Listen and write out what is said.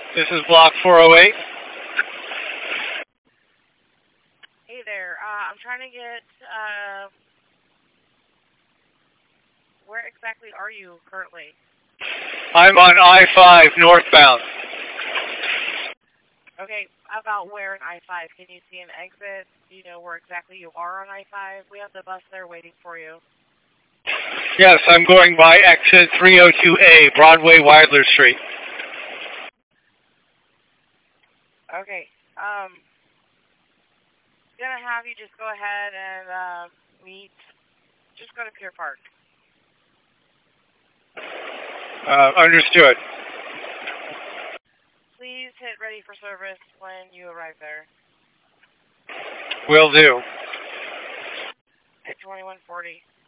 This is Block 408. Hey there. I'm trying to get. Where exactly are you currently? I'm on I-5 northbound. Okay, about where in I-5? Can you see an exit? Do you know where exactly you are on I-5? We have the bus there waiting for you. Yes, I'm going by exit 302A, Broadway, Weidler Street. Okay. Gonna have you just go ahead and meet. Just go to Pier Park. Understood. Please hit ready for service when you arrive there. Will do. At 2140.